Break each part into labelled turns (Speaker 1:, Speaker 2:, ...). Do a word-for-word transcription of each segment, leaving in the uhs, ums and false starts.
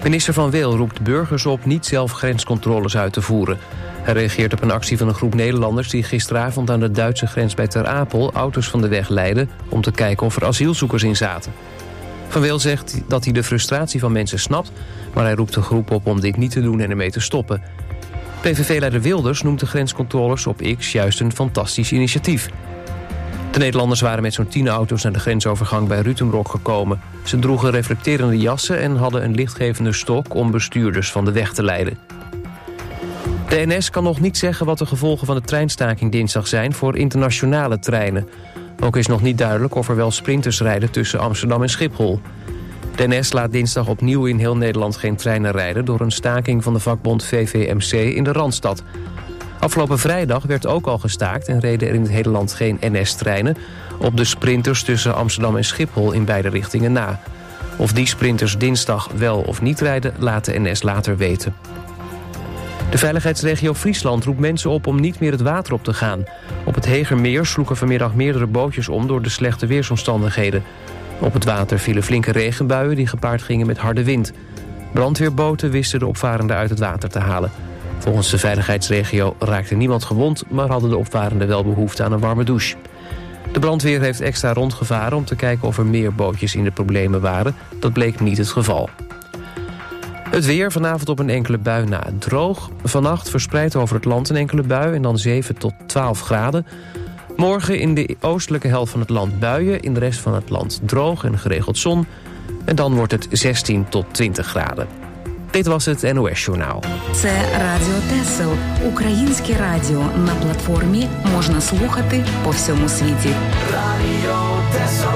Speaker 1: Minister Van Weel roept burgers op niet zelf grenscontroles uit te voeren. Hij reageert op een actie van een groep Nederlanders die gisteravond aan de Duitse grens bij Ter Apel auto's van de weg leidden om te kijken of er asielzoekers in zaten. Van Weel zegt dat hij de frustratie van mensen snapt, maar hij roept de groep op om dit niet te doen en ermee te stoppen. P V V-leider Wilders noemt de grenscontroles op X juist een fantastisch initiatief. De Nederlanders waren met zo'n tien auto's naar de grensovergang bij Rutenbroek gekomen. Ze droegen reflecterende jassen en hadden een lichtgevende stok om bestuurders van de weg te leiden. De N S kan nog niet zeggen wat de gevolgen van de treinstaking dinsdag zijn voor internationale treinen. Ook is nog niet duidelijk of er wel sprinters rijden tussen Amsterdam en Schiphol. De N S laat dinsdag opnieuw in heel Nederland geen treinen rijden door een staking van de vakbond V V M C in de Randstad. Afgelopen vrijdag werd ook al gestaakt en reden er in het hele land geen N S-treinen op de sprinters tussen Amsterdam en Schiphol in beide richtingen na. Of die sprinters dinsdag wel of niet rijden, laat de N S later weten. De veiligheidsregio Friesland roept mensen op om niet meer het water op te gaan. Op het Hegermeer sloegen vanmiddag meerdere bootjes om door de slechte weersomstandigheden. Op het water vielen flinke regenbuien die gepaard gingen met harde wind. Brandweerboten wisten de opvarenden uit het water te halen. Volgens de veiligheidsregio raakte niemand gewond, maar hadden de opvarenden wel behoefte aan een warme douche. De brandweer heeft extra rondgevaren om te kijken of er meer bootjes in de problemen waren. Dat bleek niet het geval. Het weer, vanavond op een enkele bui na droog. Vannacht verspreid over het land een enkele bui en dan zeven tot twaalf graden. Morgen in de oostelijke helft van het land buien, in de rest van het land droog en geregeld zon. En dan wordt het zestien tot twintig graden. Dit was het N O S-journaal.
Speaker 2: Це Радіо Тесел. Українське радіо. На платформі можна слухати по всьому світі.
Speaker 3: Радіо Тесел.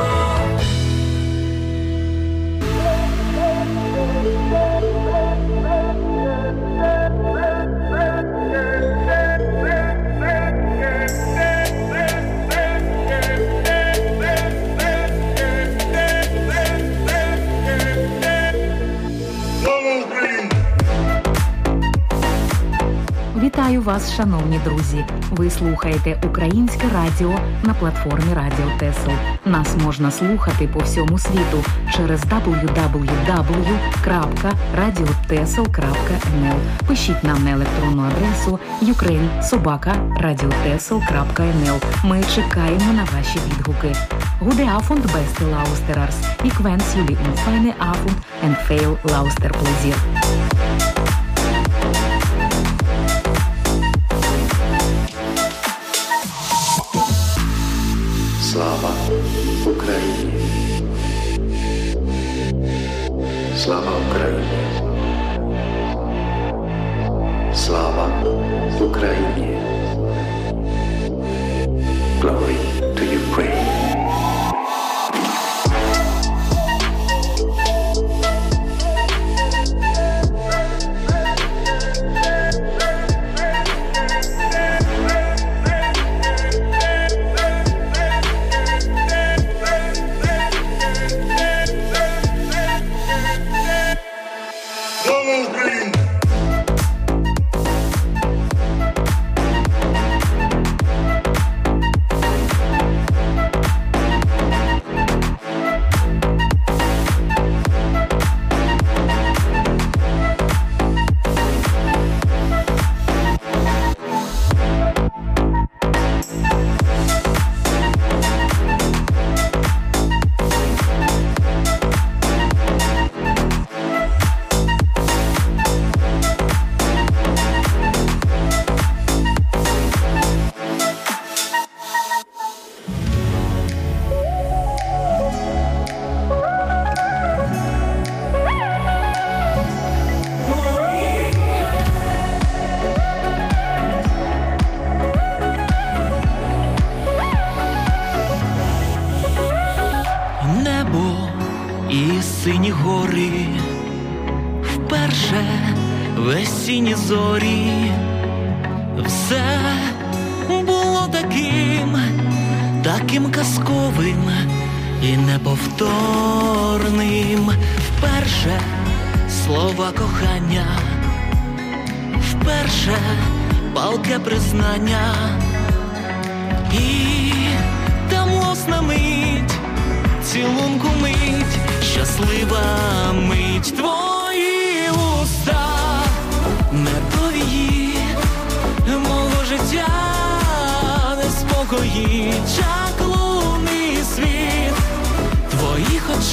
Speaker 2: Вітаю вас, шановні друзі! Ви слухаєте Українське радіо на платформі Радіо Тесел. Нас можна слухати по всьому світу через дабл ю дабл ю дабл ю крапка радіотесел крапка ен ел. Пишіть нам на електронну адресу юкрейн собака радіотесел крапка ен ел. Ми чекаємо на ваші відгуки. Goede avond, beste luisteraars. Ik wens jullie een fijne avond en veel luisterplezier.
Speaker 4: Слава Україні! Слава Україні! Слава Україні! Glory to Ukraine!
Speaker 5: сині гори, вперше весінні зорі, все було таким, таким казковим і неповторним. Вперше слова кохання, вперше палке признання і та млосна мить, цілунку мить, щаслива мить твої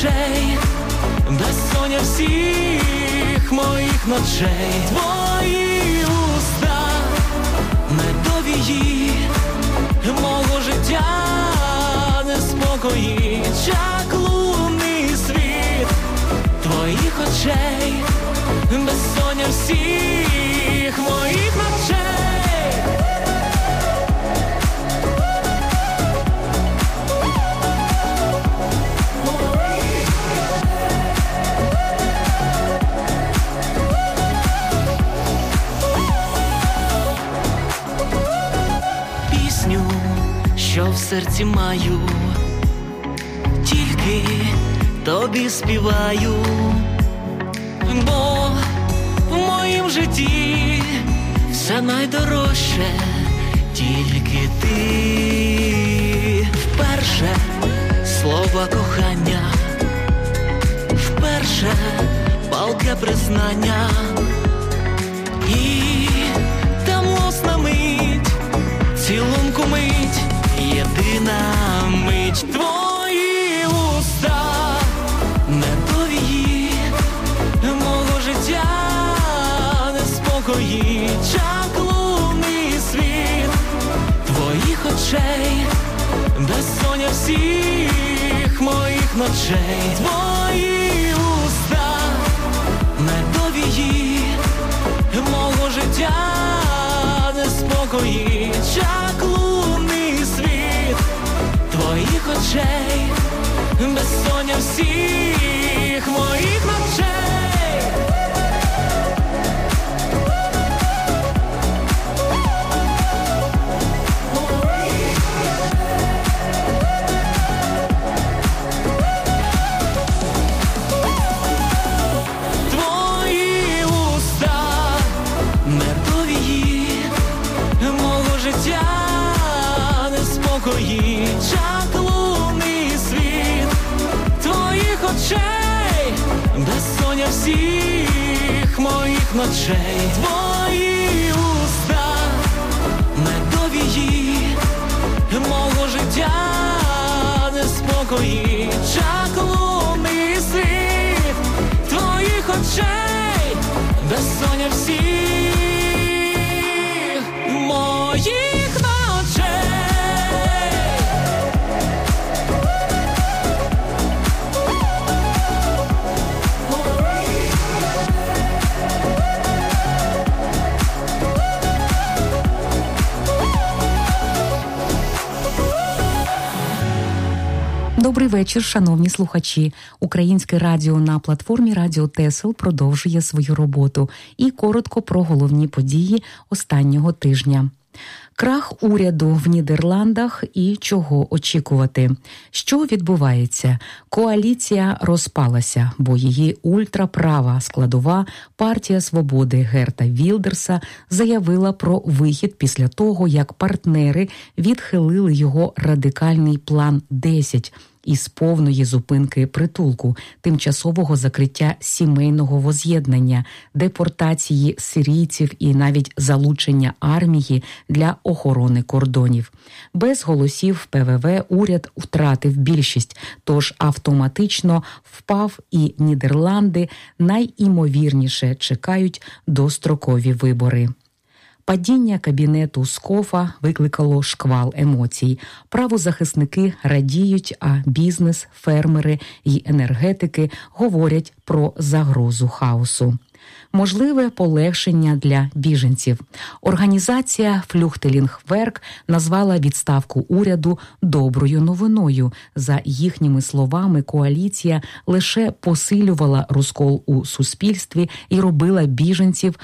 Speaker 5: очей, безсоння всіх моїх ночей. Твої уста, медовії мого життя неспокої, чаклунний світ твоїх очей, безсоння всіх моїх ночей. Пісню, що в серці маю, тільки тобі співаю, бо в моїм житті все найдорожче тільки ти. Вперше слова кохання, вперше палке признання, і та млосна мить, цілунку мить, єдина мить. Твої уста, медовії мого життя неспокої, чаклунний світ твоїх очей, безсоння всіх моїх ночей. Твої уста, медовії мого життя неспокої, чаклунний світ твоїх очей, безсоння всіх моїх ночей. Твої уста, медовії мого життя неспокої, чаклунний світ твоїх очей, безсоння всіх моїх ночей. Твої уста, медовії мого життя неспокої, чаклунний світ твоїх очей, безсоння всіх моїх ночей.
Speaker 2: Добрий вечір, шановні слухачі. Українське радіо на платформі Радіо Тесел продовжує свою роботу. І коротко про головні події останнього тижня. Крах уряду в Нідерландах і чого очікувати. Що відбувається? Коаліція розпалася, бо її ультраправа складова партія свободи Герта Вілдерса заявила про вихід після того, як партнери відхилили його радикальний план десять із повної зупинки притулку, тимчасового закриття сімейного воз'єднання, депортації сирійців і навіть залучення армії для охорони кордонів. Без голосів ПВВ уряд втратив більшість, тож автоматично впав, і Нідерланди найімовірніше чекають дострокові вибори. Падіння кабінету Скофа викликало шквал емоцій. Правозахисники радіють, а бізнес, фермери і енергетики говорять про загрозу хаосу. Можливе полегшення для біженців. Організація Флюхтелінгверк назвала відставку уряду доброю новиною. За їхніми словами, коаліція лише посилювала розкол у суспільстві і робила біженців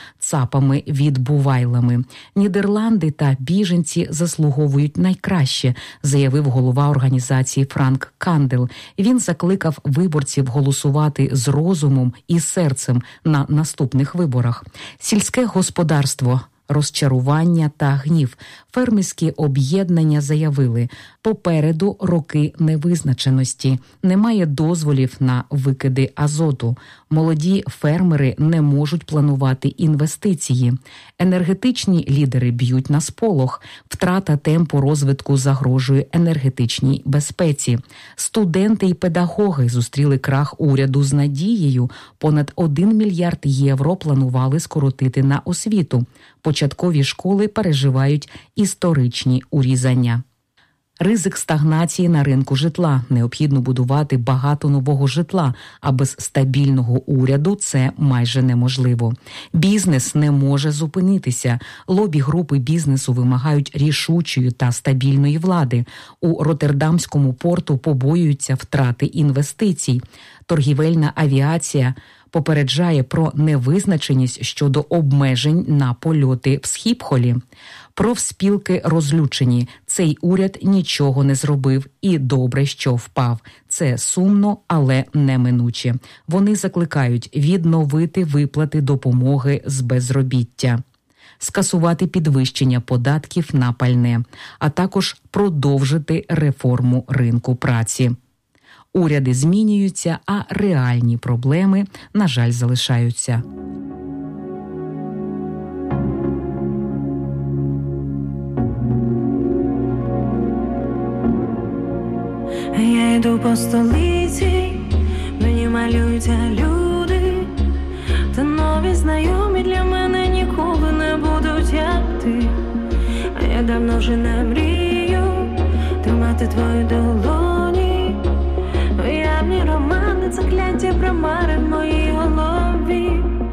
Speaker 2: цапами-відбувайлами. Нідерланди та біженці заслуговують найкраще, заявив голова організації Франк Кандел. Він закликав виборців голосувати з розумом і серцем на наступних виборах. Сільське господарство, розчарування та гнів. Фермерські об'єднання заявили,
Speaker 6: Попереду роки невизначеності. Немає дозволів на викиди азоту. Молоді фермери не можуть планувати інвестиції. Енергетичні лідери б'ють на сполох. Втрата темпу розвитку загрожує енергетичній безпеці. Студенти і педагоги зустріли крах уряду з надією. Понад один мільярд євро планували скоротити на освіту. Початкові школи переживають історичні урізання. Ризик стагнації на ринку житла. Необхідно будувати багато нового житла, а без стабільного уряду це майже неможливо. Бізнес не може зупинитися. Лобі-групи бізнесу вимагають рішучої та стабільної влади. У Роттердамському порту побоюються втрати інвестицій. Торгівельна авіація попереджає про невизначеність щодо обмежень на польоти в Схіпхолі. Профспілки розлючені. Цей уряд нічого не зробив і добре, що впав. Це сумно, але неминуче. Вони закликають відновити виплати допомоги з безробіття, скасувати підвищення податків на пальне, а також продовжити реформу ринку праці. Уряди змінюються, а реальні проблеми, на жаль, залишаються.
Speaker 7: Я йду по столиці, мені малюються люди, та нові знайомі для мене ніколи не будуть як ти. А я давно вже не мрію тримати твої долоні. Уявні романи, закляття примари в моїй голові.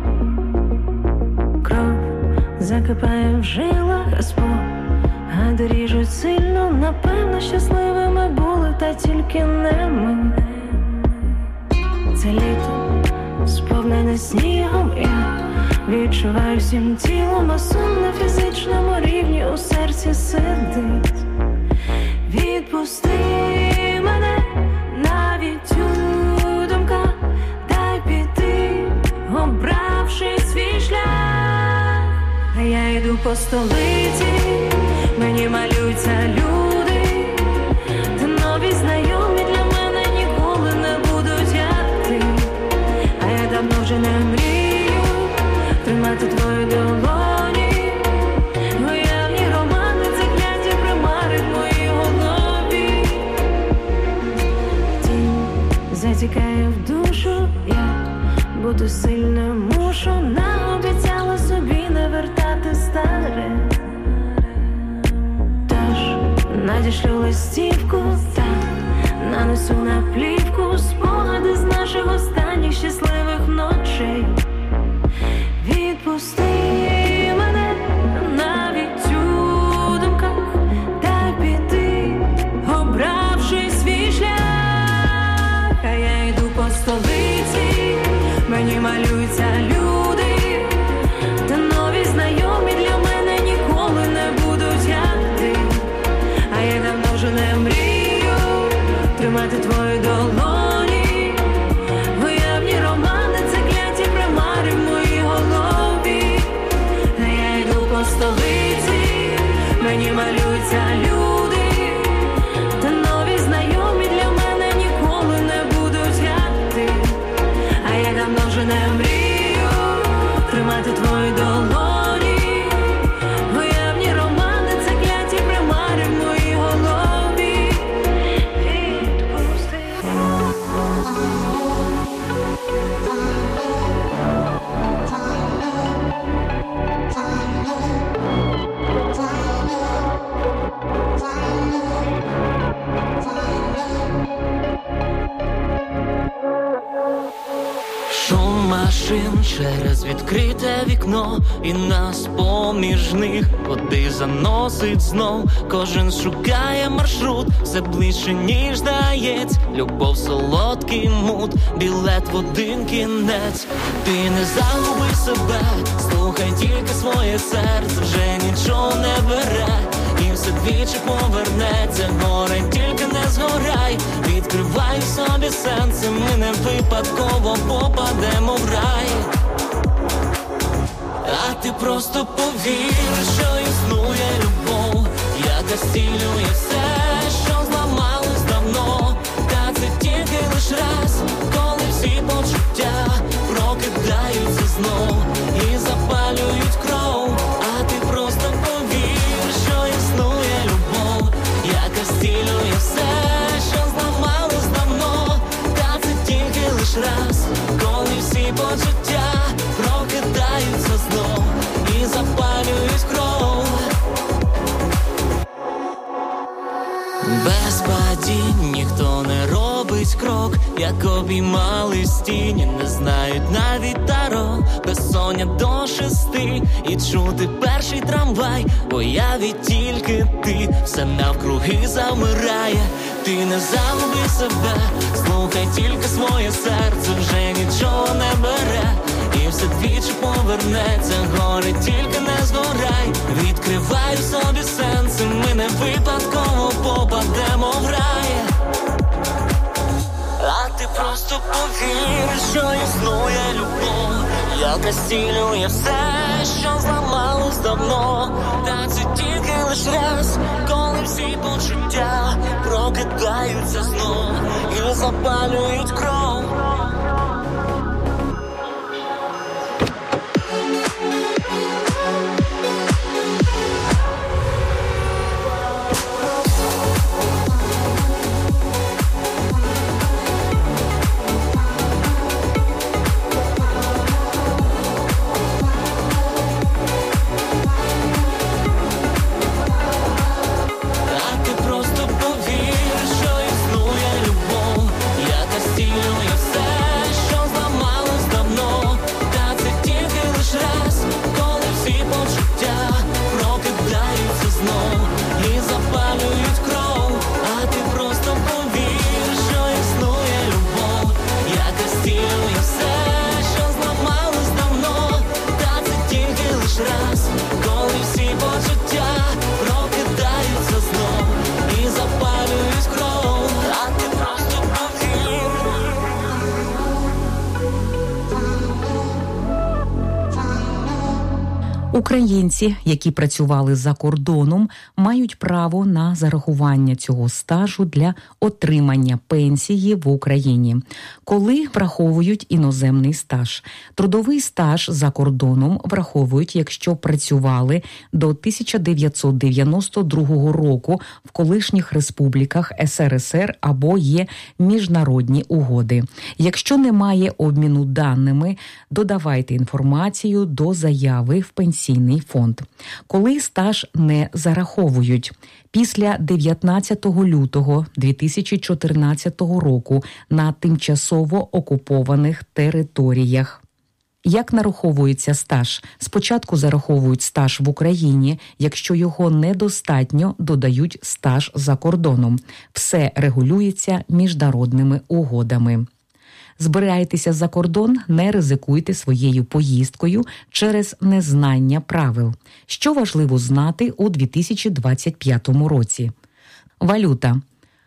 Speaker 7: Кров закипає в жилах, а спогади ріжуть сильно. Напевно, щасливими були, та тільки не ми. Це літо сповнене снігом, я відчуваю всім тілом, а сон на фізичному рівні у серці сидить. Відпусти мене навіть у думках, дай піти, обравши свій шлях. А я йду по столиці, мені малюються люди, та нові знайомі для мене ніколи не будуть як ти. А я давно вже не мрію тримати твої долоні. Уявні романи, закляті примари в моїй голові. Тінь затікає в душу, я бути сильною мушу. Наобіцяла собі не вертати старе. Надішлю листівку, так, нанесу на плівку спогади з наших останніх щасливих ночей. Відпусти мене навіть у думках, дай піти, обравши свій шлях. А я йду по столиці, мені малюються люди, та нові знайомі для мене ніколи не будуть як ти. А я давно вже не мрію тримати твої долоні. Уявні романи, закляті примари в моїй голові. А я йду по столиці, мені малюються люди, та нові знайомі для мене ніколи не будуть як ти. А я давно вже не мрію тримати твої долоні.
Speaker 5: Машин через відкрите вікно, і нас поміж них куди заносить знов. Кожен шукає маршрут, все ближче, ніж здається. Любов, солодкий мут, білет в один кінець. Ти не загуби себе, слухай тільки своє серце. Вже нічого не бере, і все двічі повернеться. Горе, тільки не згорай, відкривай собі сенси. Ми не випадково попадемо в рай. А ти просто повір, що існує любов, яка зцілює все, що знов і запалюють кров. А ти просто повір, що існує любов, яка зцілює все, що зламалось давно. Та це тільки лиш раз, коли всі почуття прокидаються знов і запалюють кров. Без падінь ніхто не робить крок, як обіймались тіні, не знають навіть дорог. Безсоння до шести і чути перший трамвай, бо я від тільки ти, все навкруги замирає. Ти не загуби себе, слухай тільки своє серце, вже нічого не бере, і все двічі повернеться. Горе тільки не згорай, відкривай собі сенси, ми не випадково попадемо в рай. А ти просто повір, що існує любов, яка зцілює все, що зламалось давно. Та це тільки лиш раз, коли всі почуття прокидаються знов і запалюють кров.
Speaker 6: Українці, які працювали за кордоном, мають право на зарахування цього стажу для отримання пенсії в Україні, коли враховують іноземний стаж. Трудовий стаж за кордоном враховують, якщо працювали до тисяча дев'ятсот дев'яносто другого року в колишніх республіках ес ер ес ер або є міжнародні угоди. Якщо немає обміну даними, додавайте інформацію до заяви в пенсійний фонд. Коли стаж не зараховують? Після дев'ятнадцятого лютого дві тисячі чотирнадцятого року на тимчасово окупованих територіях. Як нараховується стаж? Спочатку зараховують стаж в Україні, якщо його недостатньо, додають стаж за кордоном. Все регулюється міжнародними угодами. Збираєтеся за кордон, не ризикуйте своєю поїздкою через незнання правил. Що важливо знати у дві тисячі двадцять п'ятому році? Валюта.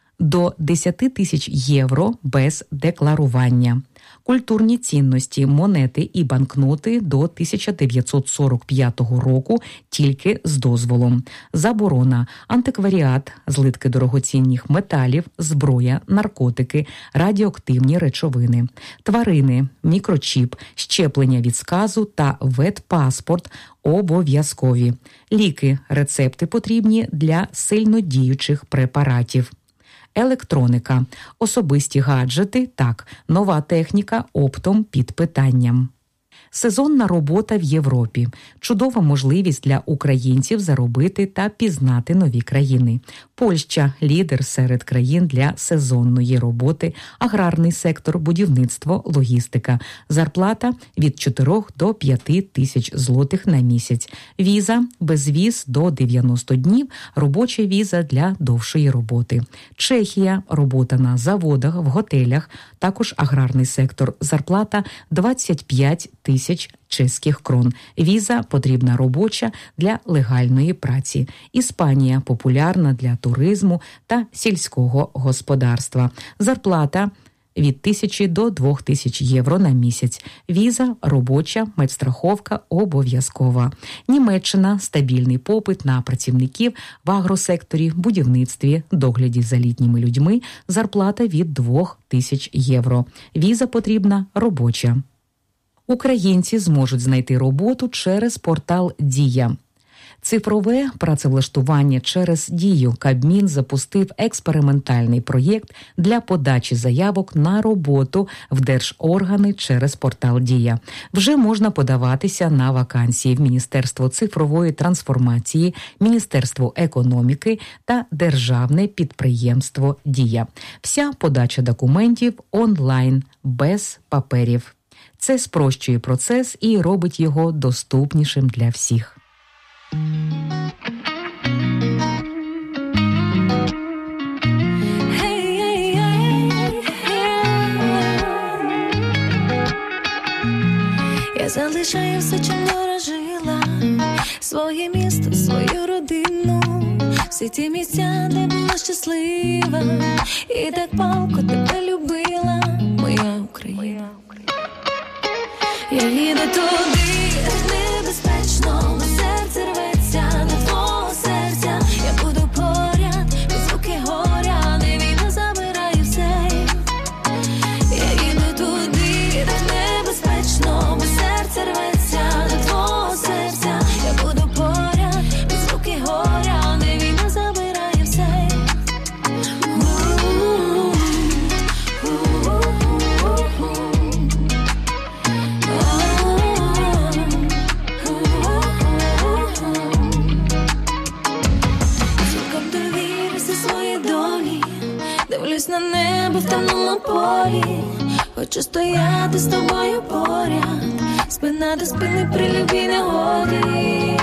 Speaker 6: До десять тисяч євро без декларування. Культурні цінності, монети і банкноти до тисяча дев'ятсот сорок п'ятого року тільки з дозволом. Заборона, антикваріат, злитки дорогоцінних металів, зброя, наркотики, радіоактивні речовини. Тварини, мікрочіп, щеплення від сказу та ветпаспорт обов'язкові. Ліки, рецепти потрібні для сильнодіючих препаратів. Електроніка, особисті гаджети, так, нова техніка оптом під питанням. Сезонна робота в Європі – чудова можливість для українців заробити та пізнати нові країни. Польща – лідер серед країн для сезонної роботи, аграрний сектор, будівництво, логістика. Зарплата – від чотирьох до п'яти тисяч злотих на місяць. Віза – безвіз до дев'яноста днів, робоча віза для довшої роботи. Чехія – робота на заводах, в готелях, також аграрний сектор. Зарплата – двадцять п'ять тисяч чеських крон. Віза потрібна робоча для легальної праці. Іспанія популярна для туризму та сільського господарства. Зарплата від тисячі до двох тисяч євро на місяць. Віза робоча, медстраховка обов'язкова. Німеччина – стабільний попит на працівників в агросекторі, будівництві, догляді за літніми людьми. Зарплата від двох тисяч євро. Віза потрібна робоча. Українці зможуть знайти роботу через портал «Дія». Цифрове працевлаштування через «Дію» Кабмін запустив експериментальний проєкт для подачі заявок на роботу в держоргани через портал «Дія». Вже можна подаватися на вакансії в Міністерство цифрової трансформації, Міністерство економіки та Державне підприємство «Дія». Вся подача документів онлайн, без паперів. Це спрощує процес і робить його доступнішим для всіх.
Speaker 7: Я залишаю все, чим дорожила, своє місто, свою родину, всі ті місця, де була щаслива, і так палко тебе любила, моя Україна. Я їду туди, небезпечно, на серце рветься, на твого серця. Я буду поряд, під звуки горя, не війна забирає все. Я їду туди, небезпечно, на серце рветься, на твого серця. Я буду поряд, під звуки горя, не війна забирає все. Дивлюсь на небо в темному полі, хочу стояти з тобою поряд, спина до спини при любій негоді.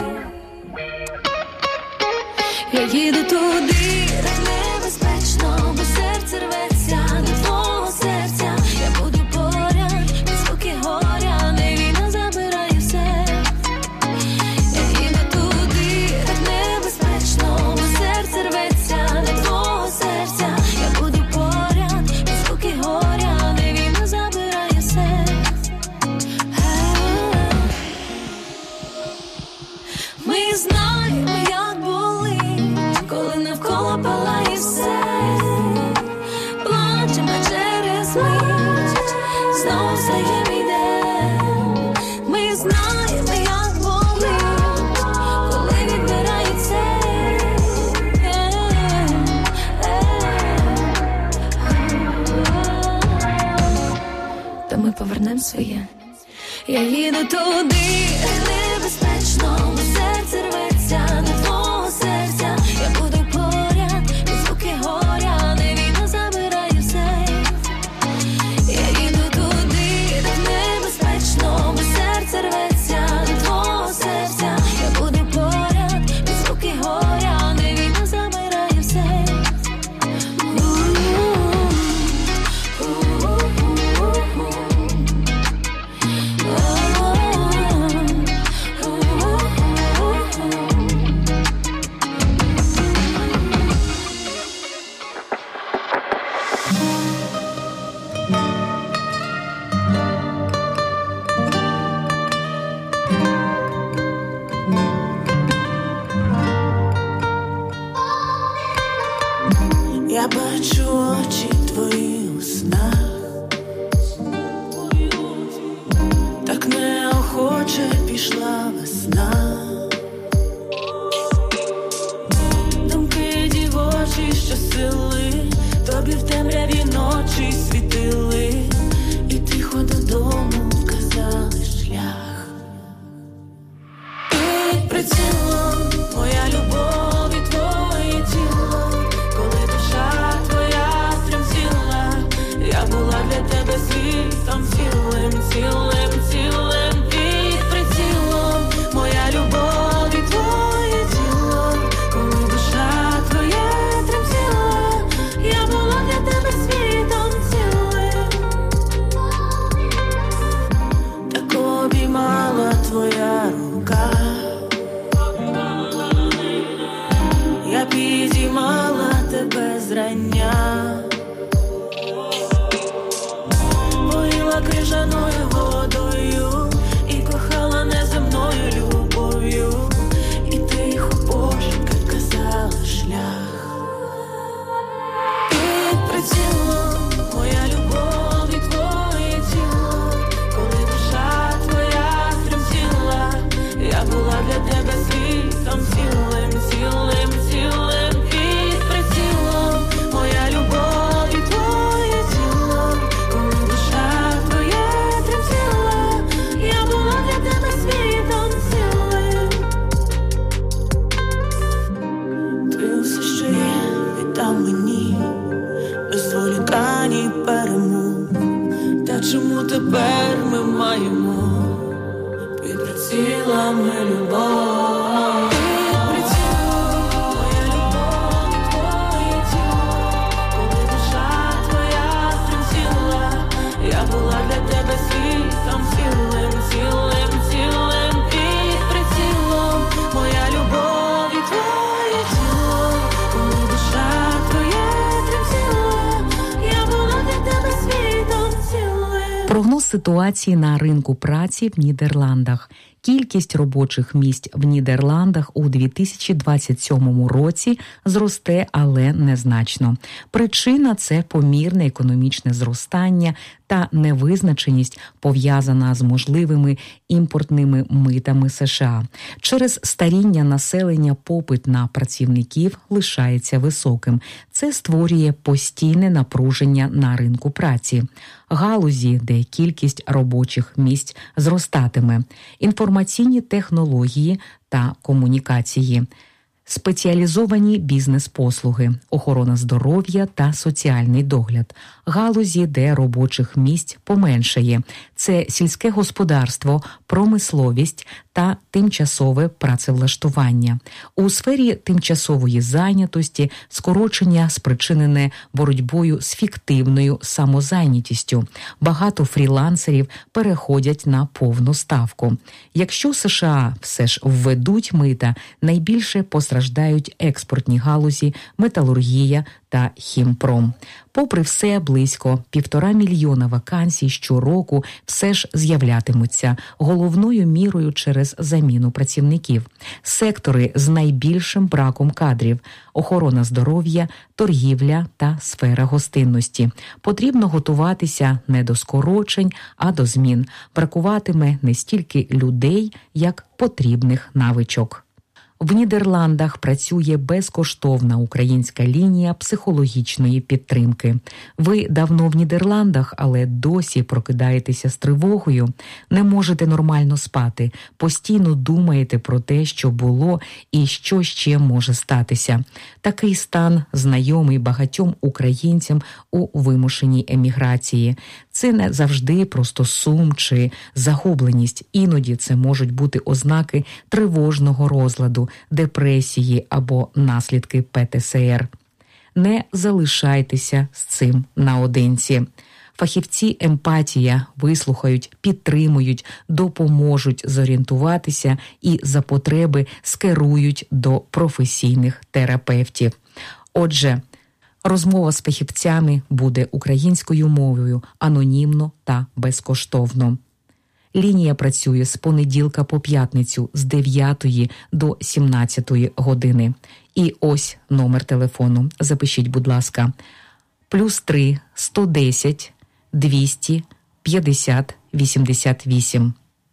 Speaker 7: Я їду туди, де небезпечно, бо серце рветься, на твого серця. Я буду поряд, під звуки горя, не війна забирає все. Я їду туди, де небезпечно, бо серце рветься, на твого серця. Я буду поряд, під звуки горя, не війна забирає все. Ми знаємо, як болить, коли навколо палає все. Плачемо через мить, знову стаємо йдем. Ми знаємо, як болить, коли відбирається. Та ми повернемо своє. Я їду туди, небезпечно, бо серце рветься, на твого серця. Я буду поряд, під звуки горя, не війна забирає все. Я їду туди, небезпечно, бо серце рветься, на твого серця. Я буду поряд, під звуки горя, не війна забирає все.
Speaker 8: Я бачу очі твої у снах, так неохоче пішла весна. Думки дівочі, що сили тобі в темряві ночі світили, і тихо додому вказали шлях. Під прицілом моя любов і твоє тіло, коли душа твоя стремтіла, я була для тебе світом цілим, цілим, цілим. Під прицілом моя любов і твоє тіло, коли душа твоя тремтіла, я була для тебе світом цілим. Так обіймала твоя рука, я підіймала тебе зрання, поїла крижаною водою. під прицілами любов. Під прицілом моя любов і твоє тіло, коли душа твоя тремтіла, я була для тебе світом цілим, цілим, цілим. Під прицілом моя любов і твоє тіло, коли душа твоя тремтіла, я була для тебе світом цілим.
Speaker 6: Прогноз ситуації на ринку праці в Нідерландах. Кількість робочих місць в Нідерландах у дві тисячі двадцять сьомому році зросте, але незначно. Причина – це помірне економічне зростання та невизначеність, пов'язана з можливими імпортними митами США. Через старіння населення попит на працівників лишається високим. Це створює постійне напруження на ринку праці. Галузі, де кількість робочих місць зростатиме. Інформаційні технології та комунікації, спеціалізовані бізнес-послуги, охорона здоров'я та соціальний догляд. Галузі, де робочих місць поменшає. Це сільське господарство, промисловість та тимчасове працевлаштування. У сфері тимчасової зайнятості скорочення спричинене боротьбою з фіктивною самозайнятістю. Багато фрілансерів переходять на повну ставку. Якщо США все ж введуть мита, найбільше постраждають експортні галузі, металургія та хімпром. Попри все, близько півтора мільйона вакансій щороку все ж з'являтимуться, головною мірою через заміну працівників. Сектори з найбільшим браком кадрів – охорона здоров'я, торгівля та сфера гостинності. Потрібно готуватися не до скорочень, а до змін. Бракуватиме не стільки людей, як потрібних навичок. В Нідерландах працює безкоштовна українська лінія психологічної підтримки. Ви давно в Нідерландах, але досі прокидаєтеся з тривогою, не можете нормально спати, постійно думаєте про те, що було і що ще може статися. Такий стан знайомий багатьом українцям у вимушеній еміграції. Це не завжди просто сум чи загубленість. Іноді це можуть бути ознаки тривожного розладу, депресії або наслідки пе те ес ер. Не залишайтеся з цим наодинці. Фахівці емпатія вислухають, підтримують, допоможуть зорієнтуватися і за потреби скерують до професійних терапевтів. Отже, розмова з фахівцями буде українською мовою, анонімно та безкоштовно. Лінія працює з понеділка по п'ятницю з дев'ятої до сімнадцятої години. І ось номер телефону. Запишіть, будь ласка. Плюс три сто десять двісті п'ятдесят вісімдесят вісім.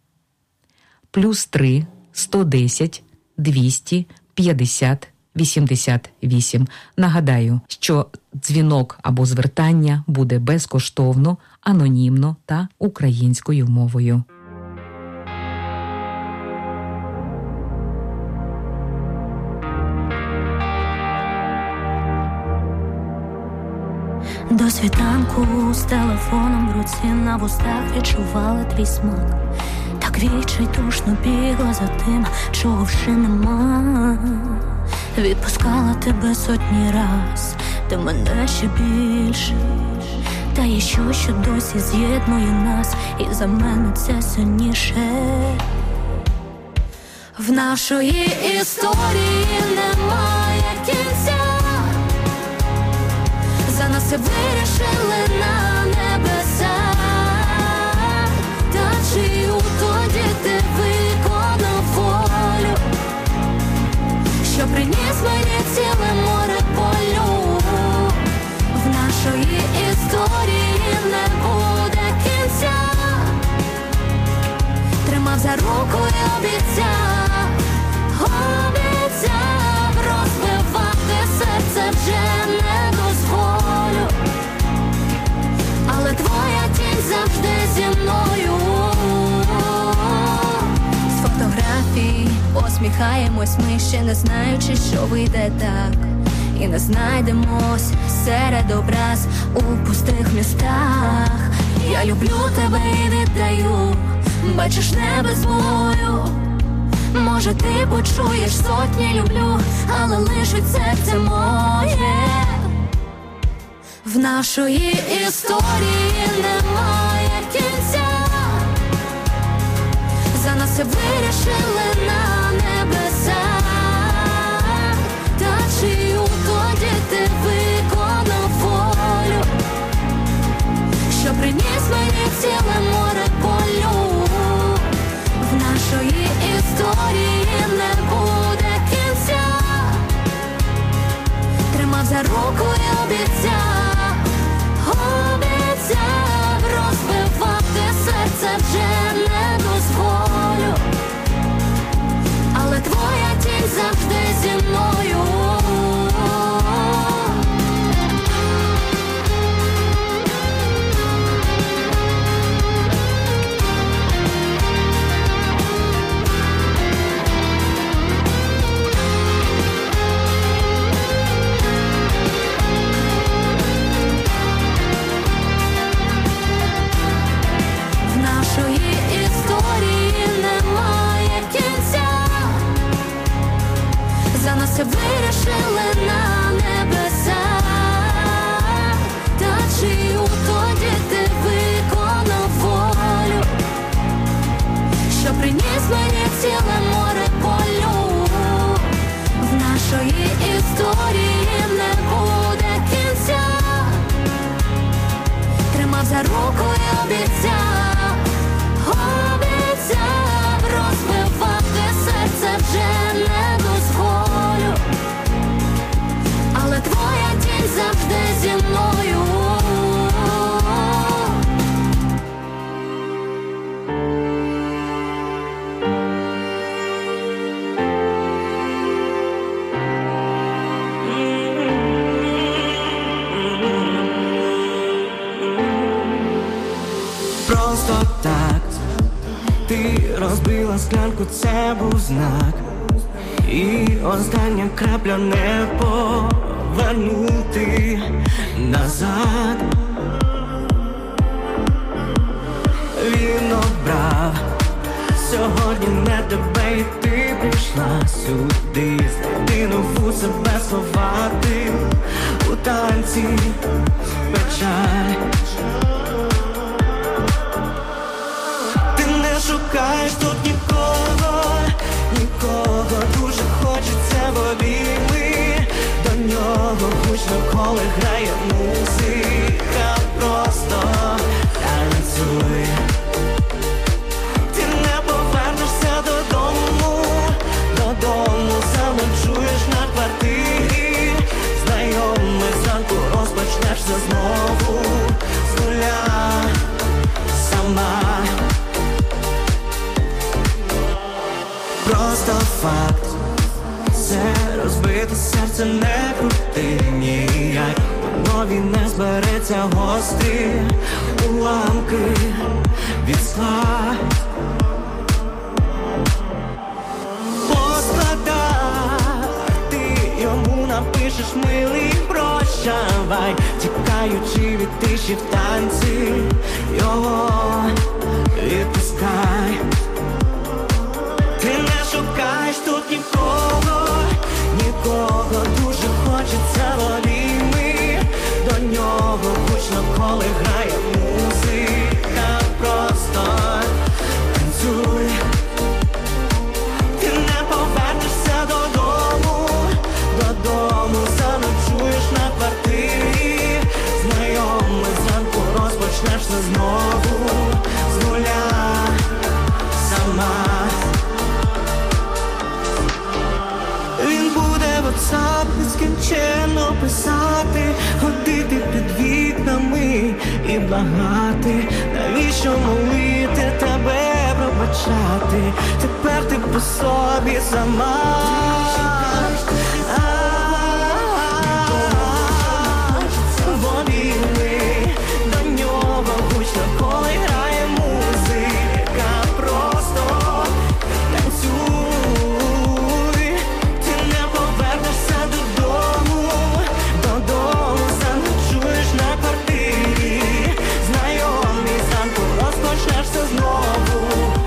Speaker 6: Плюс три сто десять двісті п'ятдесят вісімдесят вісім. Нагадаю, що дзвінок або звертання буде безкоштовно, анонімно та українською мовою.
Speaker 9: До світанку з телефоном в руці, на вустах відчувала твій смак. Так відчайдушно бігла за тим, чого вже нема. Відпускала тебе сотні раз, ти мене ще більше. Та є щось, що досі з'єднує нас, і за мене це сильніше. В нашої історії немає кінця. За нас все вирішили на небеса. Та чию тоді ти виконав волю, що приніс мені ціле море болю. В нашої історії не буде кінця. Тримав за руку і обіцяв, обіцяв, розбивати серце вже не дозволю. Але твоя тінь завжди зі мною. З фотографій посміхаємось ми, ще не знаючи, що вийде так. І не знайдемось серед образ у пустих містах. Я люблю тебе і віддаю бачиш небо з бою. Може ти почуєш сотні люблю, але лишить серце моє. В нашої історії немає кінця. За нас все вирішили на небесах. Та чию тоді ти виконав волю, що приніс мені ціле море болю. В нашої історії не буде кінця. Тримав за руку і обіцяв, обіцяв, розбивати серце вже не дозволю. Але твоя тінь завжди зі мною. Нашої історії немає кінця. За нас все вирішили на небесах. Та чию тоді ти виконав волю, що приніс мені ціле море болю. В нашої історії не буде кінця. Тримав за руку і обіцяв, обіцяв, розбивати серце вже не дозволю. Але твоя тінь завжди зі мною.
Speaker 10: Просто так ти розбила склянку, це був знак. І остання крапля, не повернути назад. Він обрав сьогодні не тебе, і ти прийшла сюди. Знайти нову себе слова, ти у танці печаль. Шукаєш тут нікого, нікого, дуже хочеться в обійми. До нього гучно, коли грає музика, просто танцюй. Ти не повернешся додому, додому заночуєш на квартирі. Знайомий зранку розпочнешся знову з нуля сама. Просто факт, це розбите серце, не крути ніяк. Воно він не збереться, гострі уламки від скла. По складах ти йому напишеш милий прощавай, тікаючи від тиші в танці, його відпускай. Ти не шукаєш тут нікого, нікого, дуже хочеться в обійми. До нього гучно, коли грає музика, просто танцюй. Ти не повернешся додому, додому заночуєш на квартирі. Знайомий зранку розпочнешся знову з нуля сама. WhatsApp нескінченно писати, ходити під вікнами і благати. Навіщо молити тебе пробачати? Тепер ти по собі сама. В обійми до нього гучно, коли грає музика, просто танцюй. Знову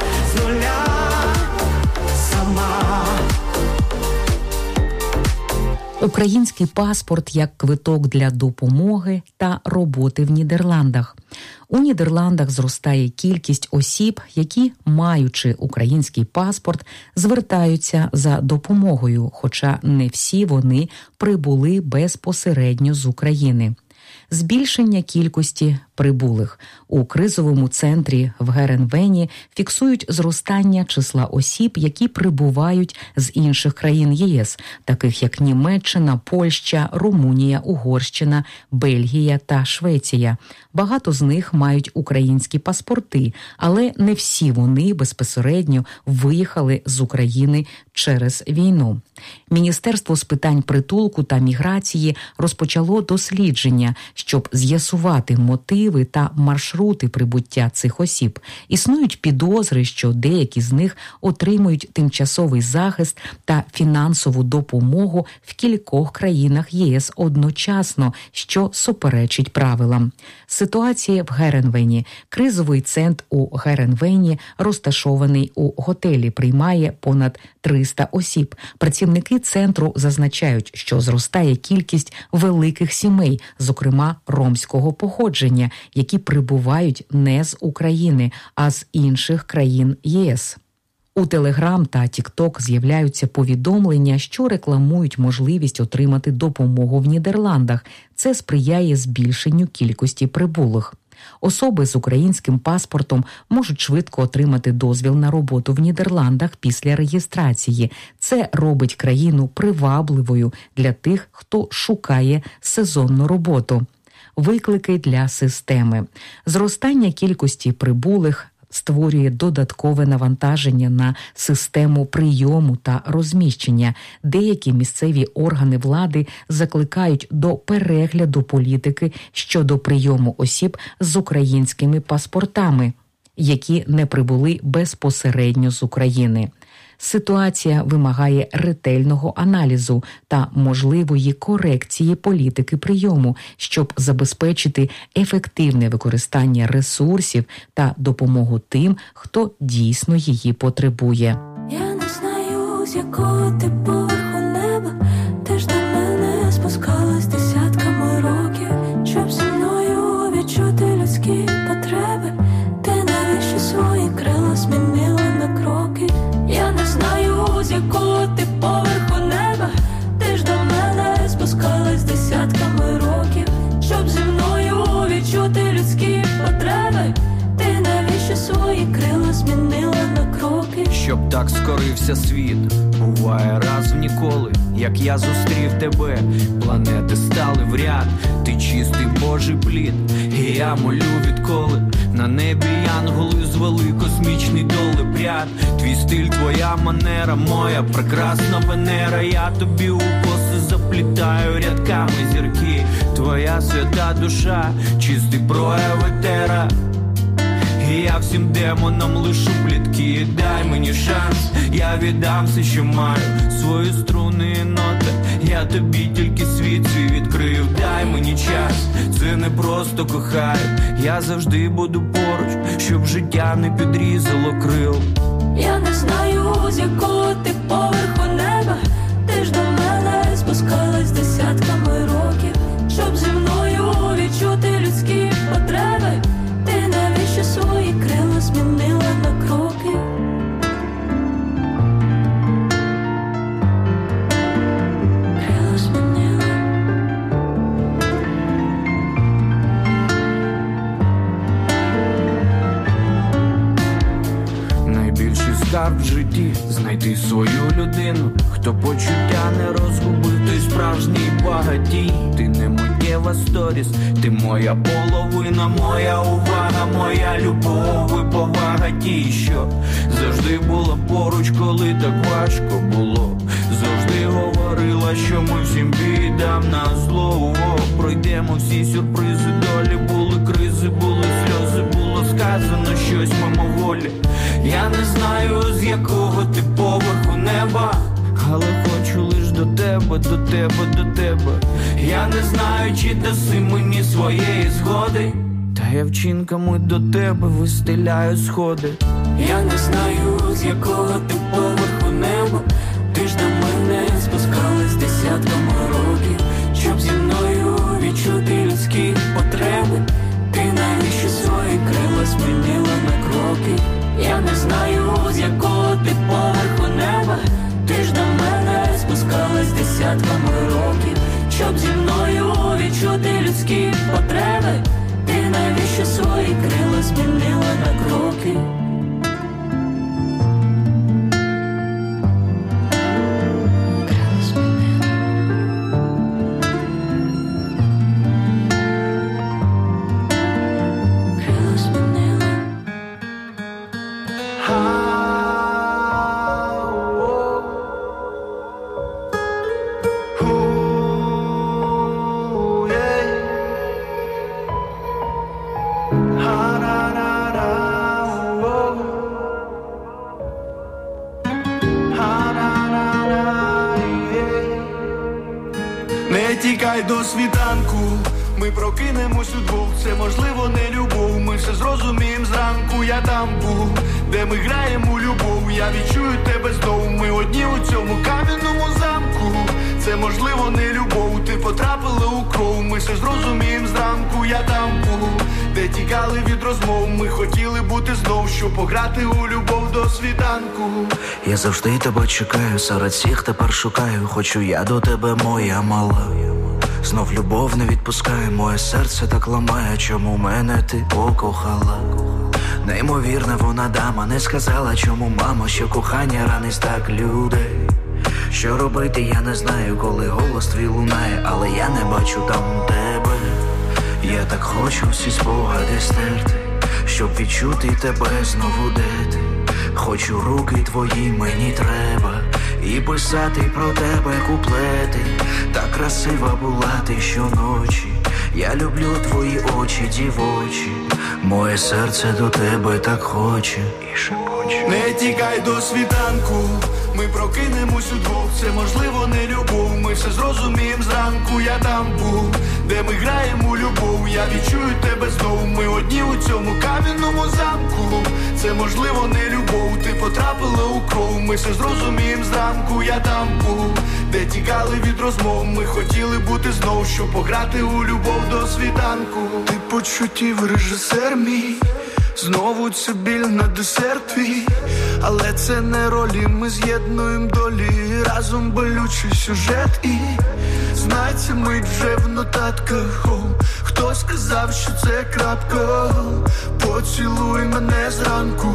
Speaker 6: Український паспорт як квиток для допомоги та роботи в Нідерландах. У Нідерландах зростає кількість осіб, які, маючи український паспорт, звертаються за допомогою, хоча не всі вони прибули безпосередньо з України. Збільшення кількості прибулих. У кризовому центрі в Геренвені фіксують зростання числа осіб, які прибувають з інших країн ЄС, таких як Німеччина, Польща, Румунія, Угорщина, Бельгія та Швеція. Багато з них мають українські паспорти, але не всі вони безпосередньо виїхали з України через війну. Міністерство з питань притулку та міграції розпочало дослідження, щоб з'ясувати мотиви та маршрути прибуття цих осіб. Існують підозри, що деякі з них отримують тимчасовий захист та фінансову допомогу в кількох країнах ЄС одночасно, що суперечить правилам. Ситуація в Геренвені. Кризовий центр у Геренвені, розташований у готелі, приймає понад триста осіб. Працівники центру зазначають, що зростає кількість великих сімей, зокрема ромського походження, які прибувають не з України, а з інших країн ЄС. У Телеграм та Тікток з'являються повідомлення, що рекламують можливість отримати допомогу в Нідерландах. Це сприяє збільшенню кількості прибулих. Особи з українським паспортом можуть швидко отримати дозвіл на роботу в Нідерландах після реєстрації. Це робить країну привабливою для тих, хто шукає сезонну роботу. Виклики для системи. Зростання кількості прибулих створює додаткове навантаження на систему прийому та розміщення. Деякі місцеві органи влади закликають до перегляду політики щодо прийому осіб з українськими паспортами, які не прибули безпосередньо з України. Ситуація вимагає ретельного аналізу та можливої корекції політики прийому, щоб забезпечити ефективне використання ресурсів та допомогу тим, хто дійсно її потребує.
Speaker 8: Я не знаю, з якого ти поверху неба, ти ж до мене спускалась десятками років, щоб зі мною відчути людські потреби. Ти навіщо свої крила змінила на кроки? Я не знаю, з якого ти поверху неба, ти ж до мене спускалась десятками років, щоб зі мною відчути людські потреби. Ти навіщо свої крила змінила на кроки?
Speaker 11: Щоб так скорився світ, буває раз в ніколи, як я зустрів тебе, планети стали в ряд, ти чистий Божий плід, і я молю відколи, на небі янголи звели космічний долепряд, твій стиль, твоя манера, моя прекрасна Венера, я тобі у коси заплітаю рядками зірки, твоя свята душа, чистий прояв етера. І я всім демонам лишу плітки, дай мені шанс, я віддам все, що маю, свої струни і ноти, я тобі тільки світ свій відкрив, дай мені час, це не просто кохаю, я завжди буду поруч, щоб життя не підрізало крил.
Speaker 8: Я не знаю, з якого ти поверху неба, ти ж до мене спускалась десятками років, щоб зі мною відчути людські потреби. Ти навіщо свої крила змінила на кроки? Крила змінила.
Speaker 11: Найбільший скарб в житті – знайти свою людину, хто почуття не розгубив, той справжній багатій. Ти не миттєва сторіс, ти моя половина, моя увага, моя любов і повага тій, що завжди була поруч, коли так важко було. Завжди говорила, що ми всім бідам на зло. О, пройдемо всі сюрпризи долі, були кризи, були сльози, було сказано щось мимоволі. Я не знаю, з якого ти поверху неба, але хочу лиш до тебе, до тебе, до тебе. Я не знаю, чи даси мені своєї згоди, та я вчинками до тебе вистеляю сходи.
Speaker 8: Я не знаю, з якого ти поверху неба, ти ж до мене спускалась десятками років.
Speaker 12: тікай до світанку, ми прокинемось удвох, це можливо не любов. Ми все зрозуміємо зранку, я там був, де ми граємо у любов. Я відчую тебе знову, ми одні у цьому кам'яному замку. Це можливо не любов, ти потрапила у кров. Ми все зрозуміємо зранку, я там був, де тікали від розмов. Ми хотіли бути знов, щоб пограти у любов до світанку.
Speaker 13: Я завжди тебе чекаю, серед всіх тепер шукаю. Хочу я до тебе, моя мала. Знов любов не відпускає, моє серце так ламає. Чому мене ти покохала? Неймовірна вона дама, не сказала чому мама, що кохання ранить так людей. Що робити я не знаю, коли голос твій лунає, але я не бачу там тебе. Я так хочу всі спогади стерти, щоб відчути тебе знову, де ти. Хочу руки твої, мені треба, і писати про тебе куплети. Так красива була ти щоночі, я люблю твої очі дівочі. Моє серце до тебе так хоче і шепоче.
Speaker 12: Не тікай до світанку, ми прокинемось удвох, це можливо не любов. Ми все зрозуміємо зранку, я там був, де ми граємо у любов. Я відчую тебе знову, ми одні у цьому кам'яному замку. Це можливо не любов, ти потрапила у кров. Ми все зрозуміємо зранку, я там був, де тікали від розмов. Ми хотіли бути знов, щоб пограти у любов до світанку. Ти почуттів режисер мій, знову цю біль на десерт твій. Але це не ролі, ми з'єднуємо долі, разом болючий сюжет. І знай, це мить вже в нотатках. О, хтось сказав, що це крапка. Поцілуй мене зранку,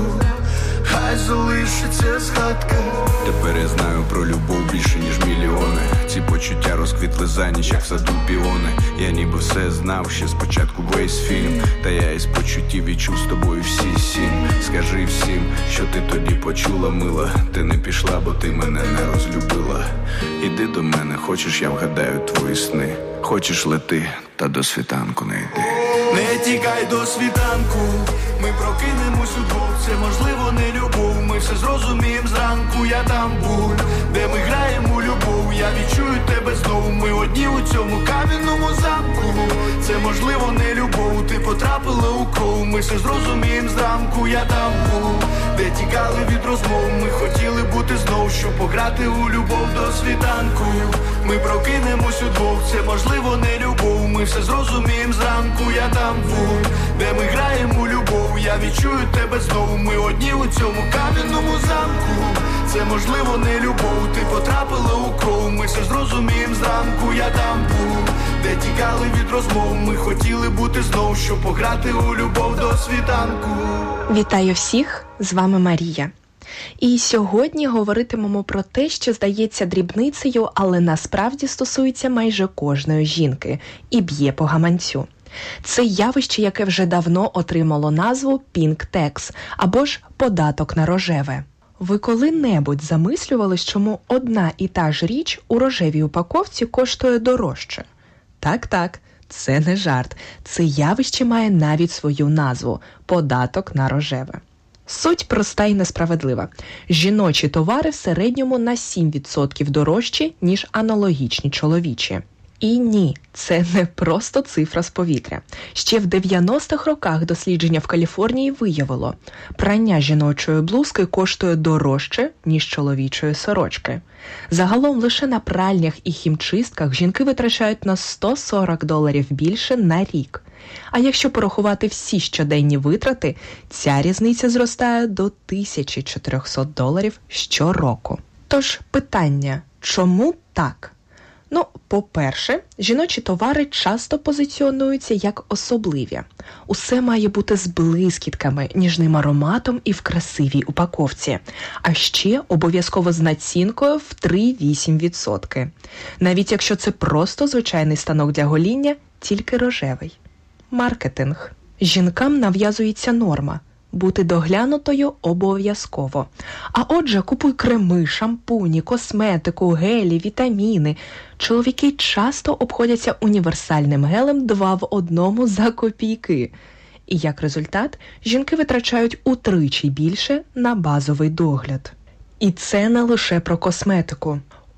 Speaker 12: хай залишиться згадка.
Speaker 14: Тепер я знаю про любов більше, ніж мільйони. Ці почуття розквітли за ніч, як в саду піони. Я ніби все знав ще спочатку весь фільм. Та я із почуттів відчув з тобою всі сім. Скажи всім, що ти тоді почула, мила. Ти не пішла, бо ти мене не розлюбила. Іди до мене, хочеш, я вгадаю твої сни. Хочеш, лети, та до світанку не йди.
Speaker 12: Не тікай до світанку, ми прокинемось удвох, це можливо не любов. Ми все зрозуміємо зранку, я там був, де ми граємо у любов. Я відчую тебе знову, ми одні у цьому кам'яному замку. Це можливо не любов, ти потрапила у кров. Ми все зрозуміємо зранку, я там був, де тікали від розмов. Ми хотіли бути знов, щоб пограти у любов до світанку. Ми прокинемось удвох, це можливо не любов. Ми все зрозуміємо зранку, я там був, де ми граємо у любов. Я відчую тебе знову, ми одні у цьому кам'яному замку. Це можливо не любов, ти потрапила у кров. Ми все зрозуміємо зранку, я там був, де тікали від розмов. Ми хотіли бути знов, щоб пограти у любов до світанку.
Speaker 15: Вітаю всіх, з вами Марія. І сьогодні говоритимемо про те, що здається дрібницею, але насправді стосується майже кожної жінки і б'є по гаманцю. Це явище, яке вже давно отримало назву Pink Tax, або ж податок на рожеве. Ви коли-небудь замислювались, чому одна і та ж річ у рожевій упаковці коштує дорожче? Так-так, це не жарт. Це явище має навіть свою назву – податок на рожеве. Суть проста і несправедлива. Жіночі товари в середньому на сім відсотків дорожчі, ніж аналогічні чоловічі. І ні, це не просто цифра з повітря. Ще в дев'яностих роках дослідження в Каліфорнії виявило, прання жіночої блузки коштує дорожче, ніж чоловічої сорочки. Загалом лише на пральнях і хімчистках жінки витрачають на сто сорок доларів більше на рік. А якщо порахувати всі щоденні витрати, ця різниця зростає до тисяча чотириста доларів щороку. Тож питання, чому так? Ну, по-перше, жіночі товари часто позиціонуються як особливі. Усе має бути з блискітками, ніжним ароматом і в красивій упаковці. А ще обов'язково з націнкою в три-вісім відсотків. Навіть якщо це просто звичайний станок для гоління, тільки рожевий. Маркетинг. Жінкам нав'язується норма – бути доглянутою обов'язково. А отже, купуй креми, шампуні, косметику, гелі, вітаміни. Чоловіки часто обходяться універсальним гелем два в одному за копійки. І як результат, жінки витрачають утричі більше на базовий догляд. І це не лише про косметику.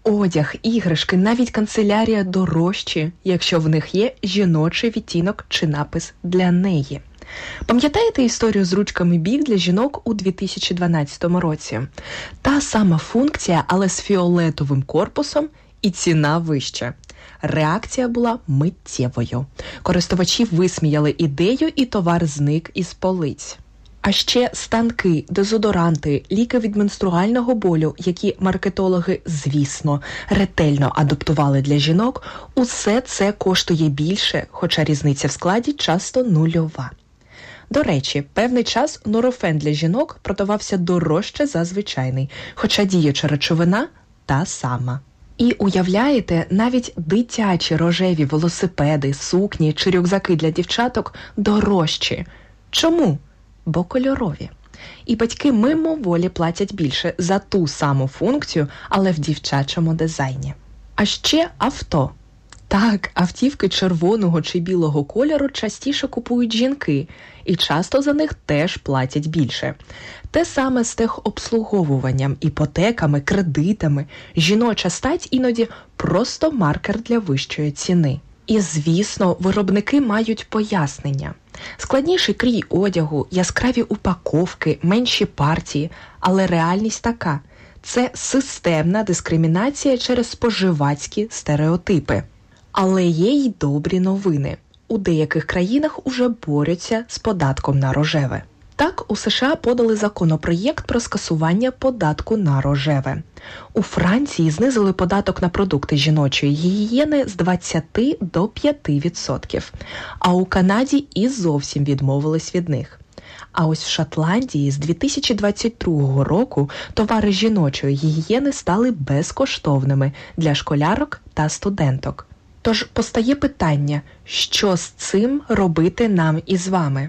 Speaker 15: Одяг, іграшки, навіть канцелярія дорожчі, якщо в них є жіночий відтінок чи напис «для неї». Пам'ятаєте історію з ручками Бік для жінок у дві тисячі дванадцятому році? Та сама функція, але з фіолетовим корпусом і ціна вища. Реакція була миттєвою. Користувачі висміяли ідею і товар зник із полиць. А ще станки, дезодоранти, ліки від менструального болю, які маркетологи, звісно, ретельно адаптували для жінок, усе це коштує більше, хоча різниця в складі часто нульова. До речі, певний час нурофен для жінок продавався дорожче за звичайний, хоча діюча речовина та сама. І уявляєте, навіть дитячі рожеві велосипеди, сукні чи рюкзаки для дівчаток дорожчі. Чому? Бо кольорові. І батьки мимоволі платять більше за ту саму функцію, але в дівчачому дизайні. А ще авто. Так, автівки червоного чи білого кольору частіше купують жінки, і часто за них теж платять більше. Те саме з техобслуговуванням, іпотеками, кредитами. Жіноча стать іноді просто маркер для вищої ціни. І, звісно, виробники мають пояснення. Складніший крій одягу, яскраві упаковки, менші партії, але реальність така – це системна дискримінація через споживацькі стереотипи. Але є й добрі новини. У деяких країнах уже борються з податком на рожеве. Так, у США подали законопроєкт про скасування податку на рожеве. У Франції знизили податок на продукти жіночої гігієни з двадцяти до п'яти відсотків, а у Канаді і зовсім відмовились від них. А ось в Шотландії з дві тисячі двадцять другого року товари жіночої гігієни стали безкоштовними для школярок та студенток. Тож постає питання, що з цим робити нам із вами?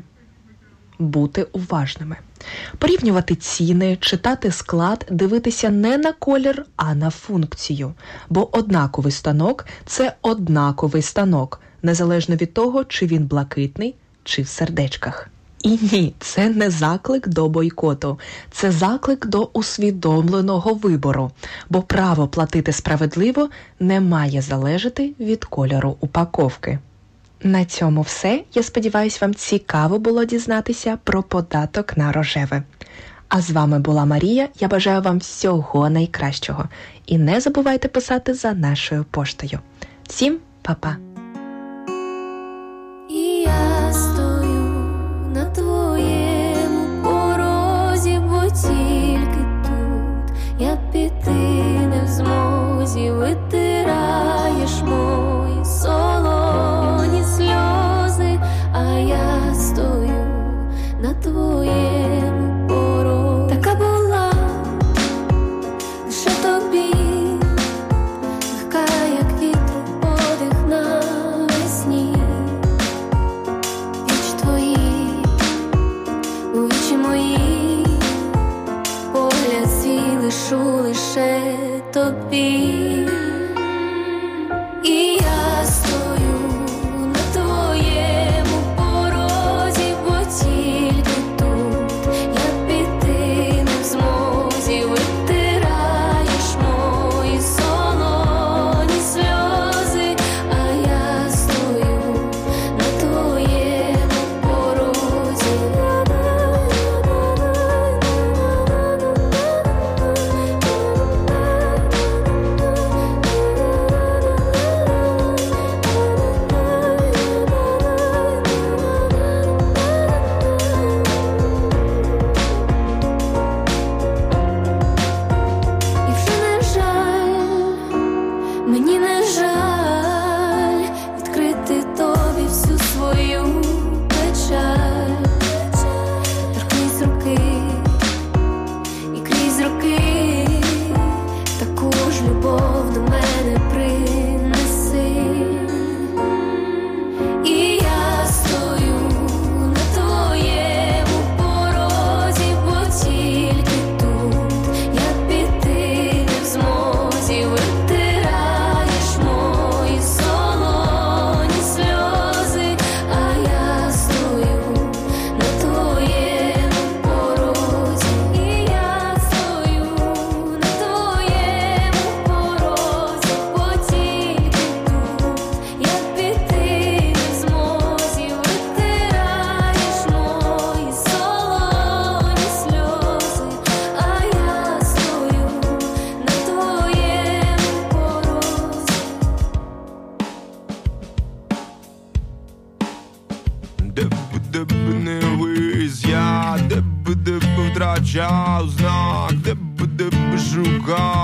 Speaker 15: Бути уважними. Порівнювати ціни, читати склад, дивитися не на колір, а на функцію. Бо однаковий станок – це однаковий станок, незалежно від того, чи він блакитний, чи в сердечках. І ні, це не заклик до бойкоту, це заклик до усвідомленого вибору, бо право платити справедливо не має залежати від кольору упаковки. На цьому все. Я сподіваюся, вам цікаво було дізнатися про податок на рожеве. А з вами була Марія. Я бажаю вам всього найкращого. І не забувайте писати за нашою поштою. Всім па-па!
Speaker 7: І я стою на твоєму порозі, бо тільки тут я піти не в змозі, витираєш мої солоні сльози, а я стою на твоєму порозі. Така була лише тобі, легка, як вітру подих навесні. Віч твої, у вічі мої, погляд свій лишу лише тобі. І я стою на твоєму порозі, бо тільки тут я піти не в змозі, витираєш мої солоні сльози, а я стою на твоєму порозі.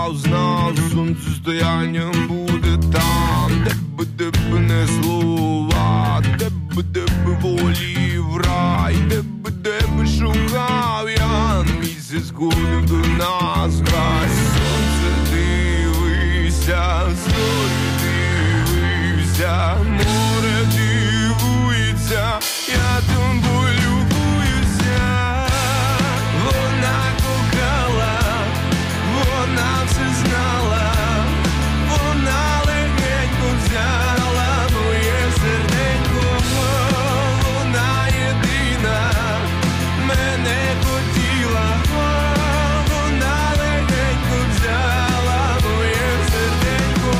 Speaker 16: знав, знав, сонцестоянням буде там, де б, де б не слова, де б, де б волі в рай, де б, де б шукав я, місяць сходив до нас, грай, сонце дивися, зорі дивися, море дивується, я тобою любуюся, вона кохала, вона все знала, вона легенько взяла моє серденько, вона єдина мене хотіла, вона легенько взяла моє серденько.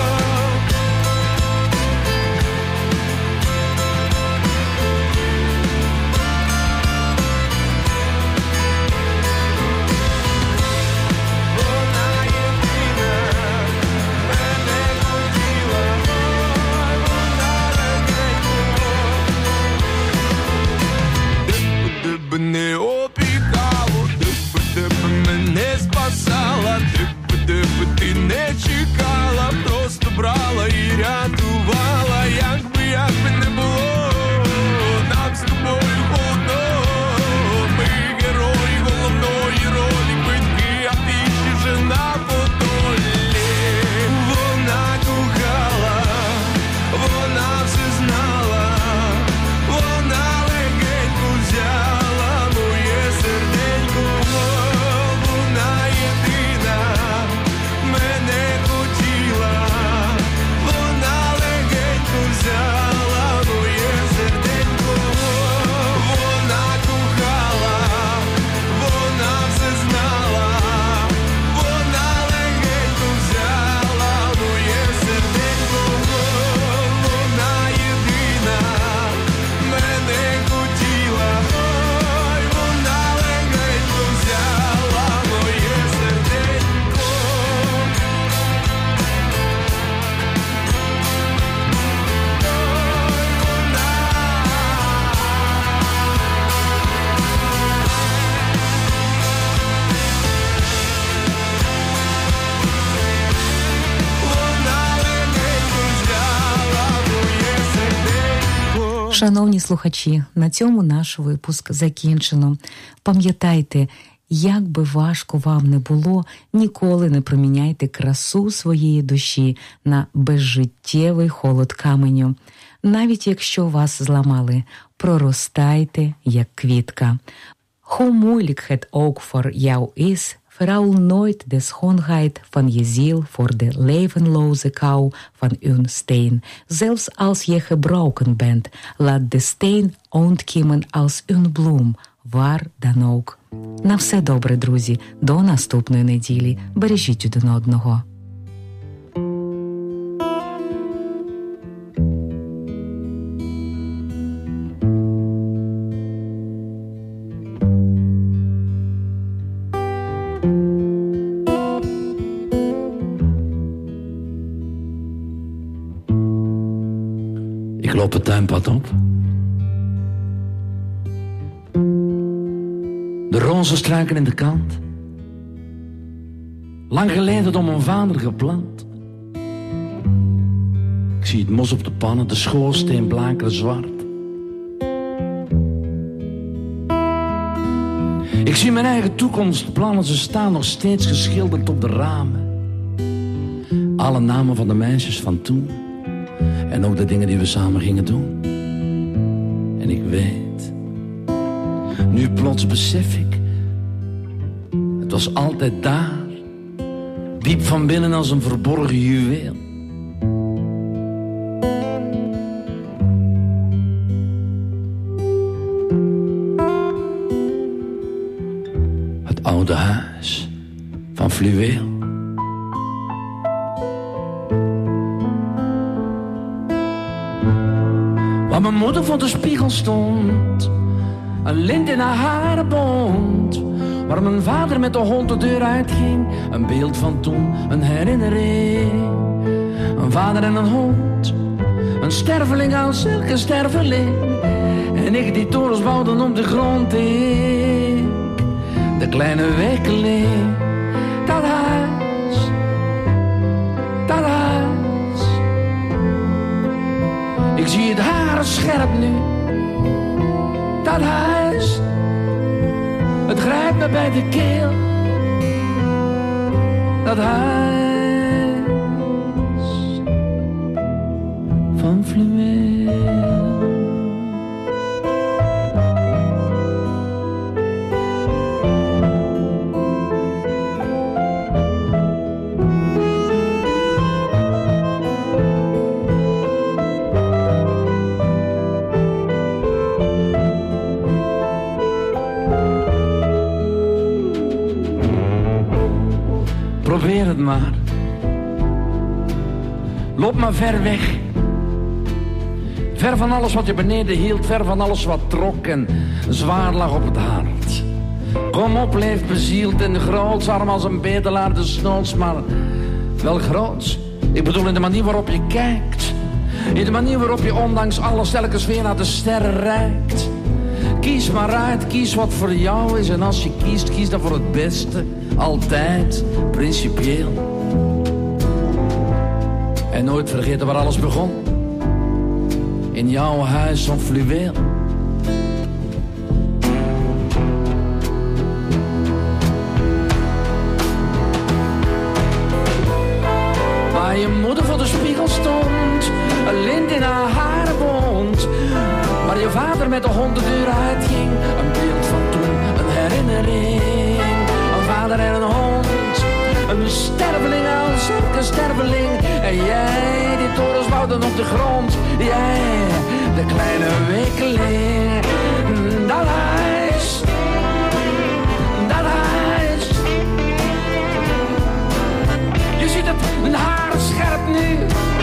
Speaker 16: Не опікало, де б, де б мене спасала, де б, де б ти не чекала, просто брала і рятувала, якби, якби не було нам з тобою одно, ми герої головної ролі, батьки, а ти ще вже на подолі. Вона кохала, вона все знала, вона легенько взяла моє серденько, вона єдина мене хотіла, вона легенько взяла моє серденько, вона кохала, вона все знала, вона легенько взяла моє серденько, вона єдина мене хотіла, ой, вона легенько взяла моє серденько.
Speaker 6: Шановні слухачі, на цьому наш випуск закінчено. Пам'ятайте, як би важко вам не було, ніколи не проміняйте красу своєї душі на безжиттєвий холод каменю. Навіть якщо вас зламали, проростайте, як квітка. Hoe moeilijk het ook voor jou is, verruil nooit de schoonheid van je ziel voor de levenloze kou van een steen. Zelfs als je gebroken bent, laat de steen ontkiemen als een bloem, waar dan ook. На все добре, друзі. До наступної неділі. Бережіть один одного.
Speaker 17: Ik loop het tuinpad op. De rozenstruiken in de kant. Lang geleden door mijn vader geplant. Ik zie het mos op de pannen, de schoorsteen blakeren zwart. Ik zie mijn eigen toekomstplannen, ze staan nog steeds geschilderd op de ramen. Alle namen van de meisjes van toen. En ook de dingen die we samen gingen doen. En ik weet, nu plots besef ik, het was altijd daar, diep van binnen als een verborgen juweel. Het oude huis van fluweel. Waar mijn moeder voor de spiegel stond, een lint in haar haren bond. Waar mijn vader met de hond de deur uitging, een beeld van toen, een herinnering. Een vader en een hond, een sterveling als elke sterveling. En ik die torens bouwden op de grond, ik, de kleine wekeling. Dat huis scherp nu. Dat huis, het grijpt me bij de keel. Dat huis van fluweel. Probeer het maar. Loop maar ver weg. Ver van alles wat je beneden hield. Ver van alles wat trok en zwaar lag op het hart. Kom op, leef bezield en groots. Arm als een bedelaar de snoots. Maar wel groots. Ik bedoel in de manier waarop je kijkt. In de manier waarop je ondanks alles telkens weer naar de sterren reikt. Kies maar uit, kies wat voor jou is. En als je kiest, kies dan voor het beste. Altijd, principieel. En nooit vergeten waar alles begon. In jouw huis van fluweel. Waar je moeder voor de spiegel stond. Een lint in haar haar bond. Waar je vader met de hondenduur uitging. Een beeld van toen, een herinnering. Een vader en een hond. Een sterveling als elke sterveling. En jij, die torens bouwden op de grond. Jij, de kleine wekeling. Dat huis. Dat huis. Je ziet het, een haar scherp nu.